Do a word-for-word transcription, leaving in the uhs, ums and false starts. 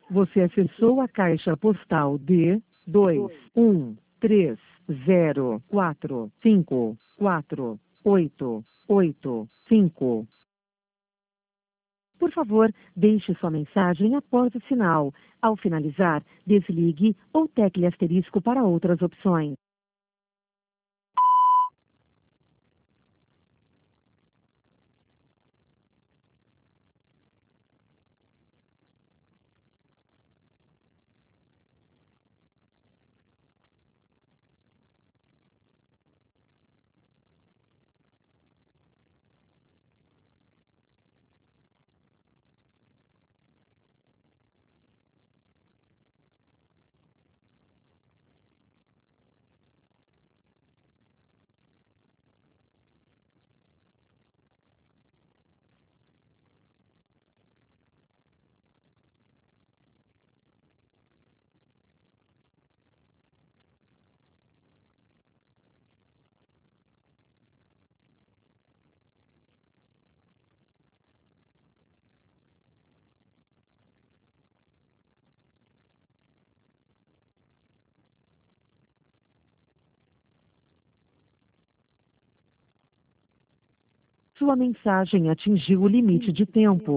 Você acessou a caixa postal de dois um três zero quatro cinco quatro oito oito cinco. Por favor, deixe sua mensagem após o sinal. Ao finalizar, desligue ou tecle asterisco para outras opções. Sua mensagem atingiu o limite de tempo.